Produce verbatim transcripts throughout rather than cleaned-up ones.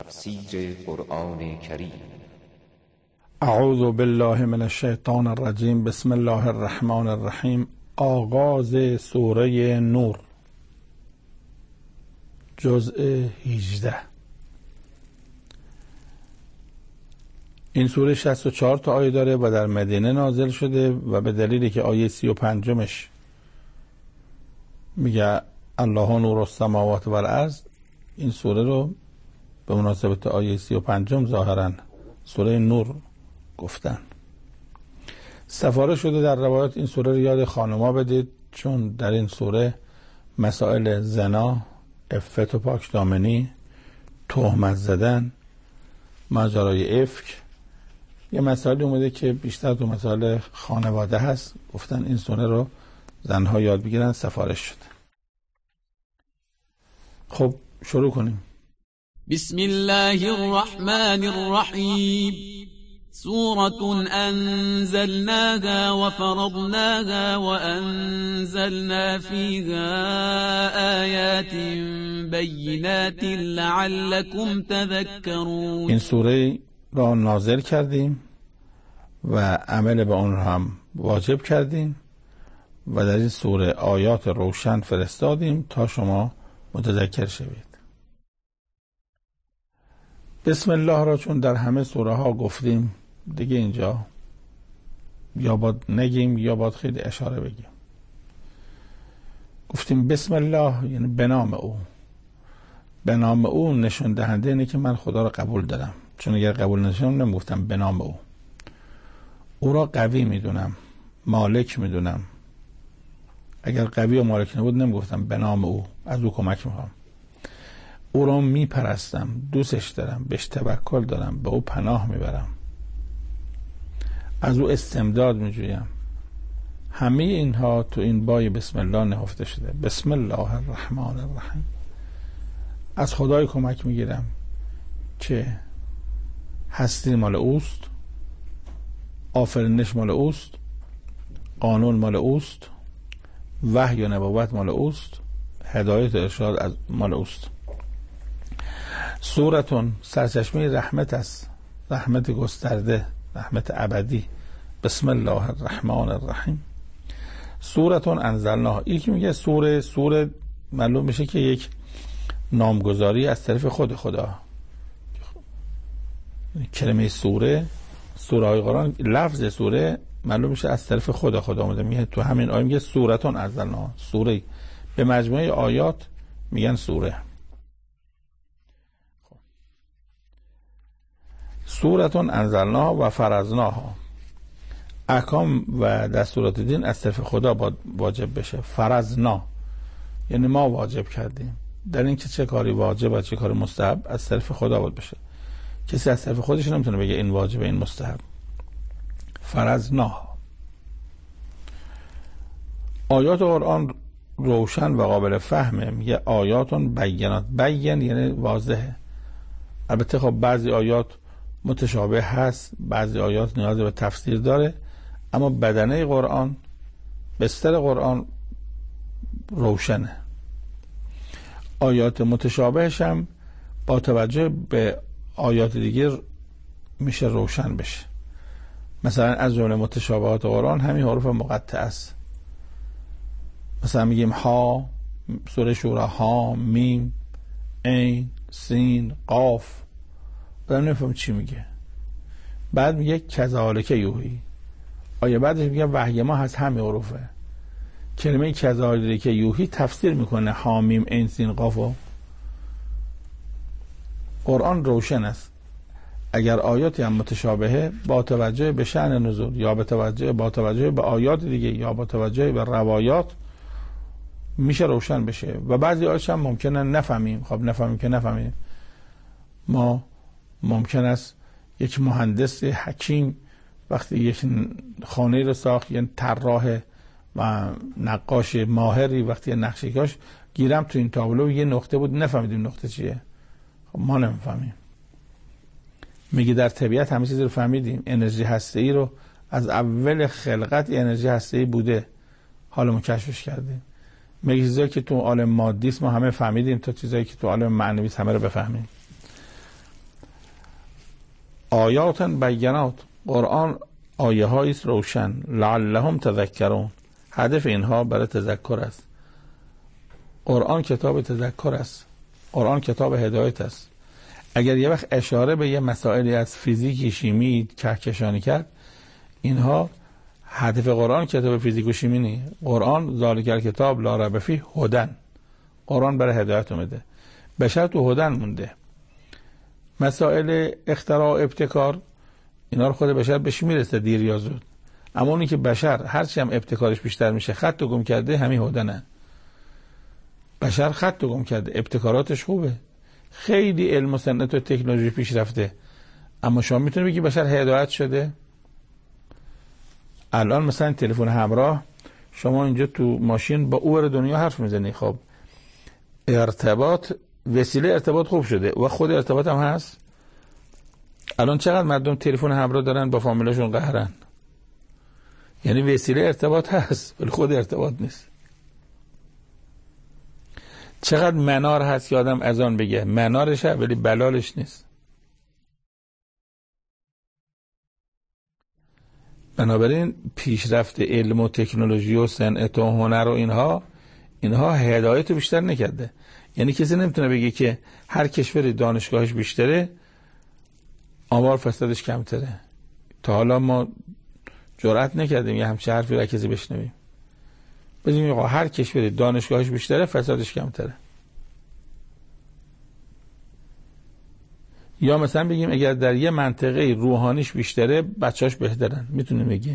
تفسیر قرآن کریم. اعوذ بالله من الشیطان الرجیم. بسم الله الرحمن الرحیم. آغاز سوره نور، جزء هجده. این سوره شصت و چهار تا آیه داره و در مدینه نازل شده و به دلیلی که آیه سی و پنجمش میگه الله نور السماوات و الارض، این سوره رو به مناسبت آیه سی و پنجم ظاهرا سوره نور گفتن. سفارش شده در روایات این سوره رو یاد خانما بدید، چون در این سوره مسائل زنا، عفت و پاکدامنی، تهمت زدن، ماجرای افک، یه مسائلی اومده که بیشتر تو مسائل خانواده هست. گفتن این سوره رو زنها یاد بگیرن، سفارش شده. خب شروع کنیم. بسم الله الرحمن الرحیم. سورة أنزلناها وفرضناها وأنزلنا فيها آيات بينات لعلكم تذكرون. این سوره را نازل کردیم و عمل به آن هم واجب کردیم و در این سوره آیات روشن فرستادیم تا شما متذکر شوید. بسم الله را چون در همه سوره ها گفتیم دیگه اینجا یا باید نگیم یا باید خیلی اشاره بگیم. گفتیم بسم الله یعنی به نام او. به نام او نشون دهنده اینه که من خدا را قبول دارم، چون اگر قبول نشونم نمیگفتم به نام او. او را قوی میدونم، مالک میدونم. اگر قوی و مالک نبود نمیگفتم به نام او، از او کمک میخوام. او را میپرستم، دوستش دارم، بهش توکل دارم، به او پناه میبرم، از او استمداد میجویم. همه اینها تو این بای بسم الله نهفته شده. بسم الله الرحمن الرحیم. از خدای کمک میگیرم که هستی مال اوست، آفرینش مال اوست، قانون مال اوست، وحی و نبوت مال اوست، هدایت و ارشاد از مال اوست. سورتون سرچشمه رحمت است، رحمت گسترده، رحمت ابدی. بسم الله الرحمن الرحیم. سورتون انزلناها. این که میگه سوره، سوره معلوم میشه که یک نامگذاری از طرف خود خدا. کلمه سوره، سوره های قرآن، لفظ سوره معلوم میشه از طرف خود خدا اومده. میگه تو همین آیه میگه سورتون انزلناها، سوره. به مجموعه آیات میگن سوره. سورتون انزلناها و فرضناها. احکام و دستورات دین از طرف خدا باید واجب بشه. فرضنا یعنی ما واجب کردیم. در این که چه کاری واجب و چه کاری مستحب از طرف خدا باید بشه. کسی از طرف خودش نمیتونه بگه این واجب این مستحب. فرضناها. آیات قرآن روشن و قابل فهمه. میگه آیاتون بینات. بین یعنی واضحه. البته خب بعضی آیات متشابه هست، بعضی آیات نیاز به تفسیر داره، اما بدنه قرآن، بستر قرآن روشنه. آیات متشابهش هم با توجه به آیات دیگه میشه روشن بشه. مثلا از جمله متشابهات قرآن همین حروف مقطعه است. مثلا میگیم ها، سوره شورا، ها، میم، عین، سین، قاف. بعد نفهم چی میگه. بعد میگه کذالک یوحی. آیه بعدش میگه وحی ما هست همین حروفه. کلمه کذالک یوحی تفسیر میکنه ها، میم، عین، سین، قاف. قرآن روشن است. اگر آیاتی هم متشابهه با توجه به شأن نزول یا به توجه با توجه به آیات دیگه یا با توجه به روایات میشه روشن بشه. و بعضی آیات هم ممکنه نفهمیم. خب نفهمیم که نفهمیم. ما ممکن است یک مهندس حکیم وقتی یک خانه رو ساخت، یعنی طراح و نقاش ماهری وقتی نقشه کاش گیرم تو این تابلو یه نقطه بود نفهمیدیم نقطه چیه. خب ما نمیفهمیم. میگه در طبیعت همه چیز رو فهمیدیم. انرژی هسته‌ای رو از اول خلقت انرژی هسته‌ای بوده، حالا ما کشفش کردیم. میگه چیزایی که تو عالم مادی است ما همه فهمیدیم تا چیزایی که تو عالم معنوی است همه رو بفهمیم. آیات بینات، قرآن آیه هایی است روشن، لعلهم تذکرون، هدف اینها برای تذکر است. قرآن کتاب تذکر است، قرآن کتاب هدایت است. اگر یه وقت اشاره به یه مسائلی از فیزیک شیمی کهکشانی کرد، اینها هدف قرآن کتاب فیزیک و شیمی نیست. قرآن ذالک کتاب لا ریب فیه هدن، قرآن برای هدایت اومده، بشر تو هدن مونده. مسائل اختراع ابتکار اینا رو خود بشر بهش میرسه دیر یا زود، اما اونی که بشر هرچی هم ابتکارش بیشتر میشه خط گم کرده، همین هدنه. بشر خط گم کرده، ابتکاراتش خوبه، خیلی علم و صنعت و تکنولوژی پیشرفته، اما شما میتونی بگی بشر هدایت شده؟ الان مثلا تلفن همراه، شما اینجا تو ماشین با اور دنیا حرف میزنی، خب ارتباط، وسیله ارتباط خوب شده و خود ارتباط هم هست. الان چقدر مردم تلفن همراه دارن با فامیلاشون قهرن، یعنی وسیله ارتباط هست ولی خود ارتباط نیست. چقدر منار هست که آدم اذان بگه، منارش هست ولی بلالش نیست. بنابراین پیشرفت علم و تکنولوژی و صنعت و هنر و اینها اینها هدایت رو بیشتر نکرده. یعنی کسی نمیتونه بگه که هر کشوری دانشگاهش بیشتره آمار فسادش کمتره. تا حالا ما جرأت نکردیم یه همچه حرفی را کسی بشنویم، بگیم هر کشوری دانشگاهش بیشتره فسادش کمتره. یا مثلا بگیم اگر در یه منطقه روحانیش بیشتره بچهاش بهترن، میتونیم بگیم.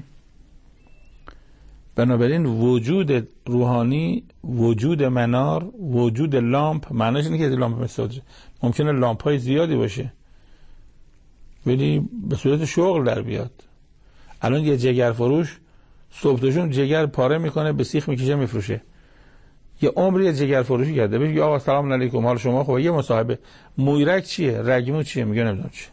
بنابراین وجود روحانی، وجود منار، وجود لامپ، معناش اینه که لامپ مثلا ممکنه لامپ های زیادی باشه ولی به صورت شغل در بیاد. الان یه جگر فروش صبحشون جگر پاره میکنه، به سیخ میکشه میفروشه. یه عمری جگر فروشی کرده، بهش آقا سلام علیکم حال شما خوبه، یه مصاحبه مویرک چیه، رگمو چیه، میگه نمیدونم چیه،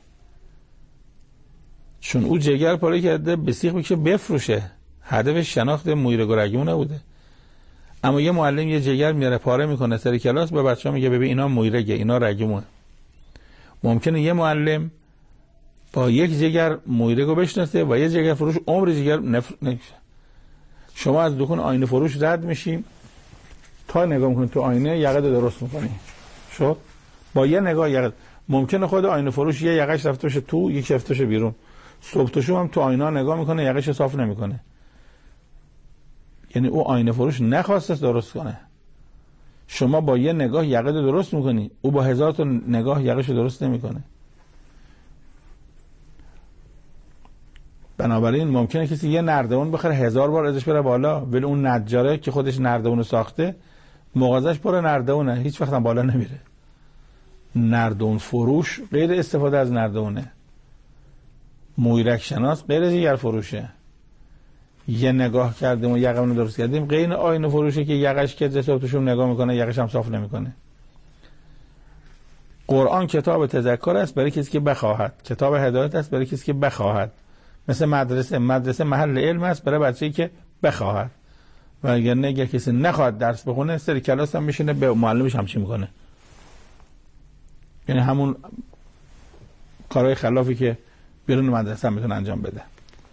چون او جگر پاره کرده به سیخ میکشه بفروشه، هدفش شناخت مویرک و رگمو نبوده. اما یه معلم یه جگر میاره پاره میکنه سر کلاس، به بچه‌ها میگه ببین اینا مویرکه اینا رگموه. ممکنه یه معلم با یک جگر مویرکو بشناسه و یه جگر فروش عمر جگر نفر نمیشه. شما از دکان آینه فروش رد میشیم تا نگاه میکنی تو آینه یقه درست میکنی، شد با یه نگاه یقه. ممکنه خود آینه فروش یه یقهش رفته باشه تو، یک رفته باشه بیرون، صبح تا شب هم تو آینه نگاه میکنه یقهش صاف نمیکنه. یعنی او آینه فروش نخواسته درست کنه. شما با یه نگاه یقه درست میکنی، او با هزار تا نگاه یقهش درست نمیکنه. بنابراین ممکنه کسی یه نردبون بخره هزار بار ازش بره بالا، ولی اون نجاره که خودش نردبون ساخته مغازش پر نردبونه، هیچ وقت هم بالا نمیره. نردبون فروش غیر استفاده از نردبونه، مویرک شناس غیر از جگر فروشه. یه نگاه کردیم و یقمون درست کردیم غیر آینه فروشه که یقش که جسابتشون نگاه میکنه یقش هم صاف نمیکنه. قرآن کتاب تذکر است برای کسی که بخواهد، کتاب هدایت است برای کسی که بخواهد. مثل مدرسه، مدرسه محل علم است برای بچه‌ای که بخواهد، و اگر نه اگر کسی نخواد درس بخونه سر کلاس هم میشینه به معلمش همچی میکنه. یعنی همون کارهای خلافی که بیرون مدرسه هم میتونه انجام بده.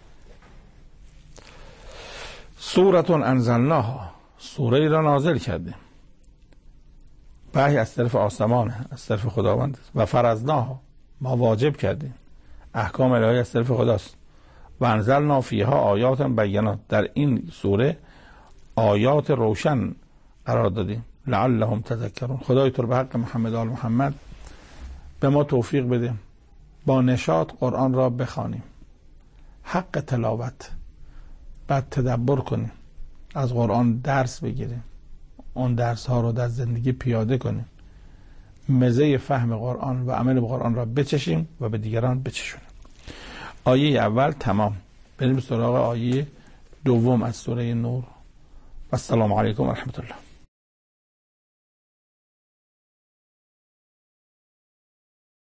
سورة انزلناها، سوره را نازل کردیم، وحی از طرف آسمانه، از طرف خداوند. و فرضناها، ما واجب کردیم، احکام الهی از طرف خداست. و انزلنا فیها آیات بینات، در این سوره آیات روشن قرار دادیم. لعلهم تذکرون. خدای تو به حق محمد آل محمد به ما توفیق بده با نشاط قرآن را بخوانیم، حق تلاوت، بعد تدبر کنیم، از قرآن درس بگیریم، اون درس ها رو در زندگی پیاده کنیم، مزه فهم قرآن و عمل به قرآن را بچشیم و به دیگران بچشونیم. آیه اول تمام. بریم سراغ آیه دوم از سوره نور. السلام علیکم و رحمت الله.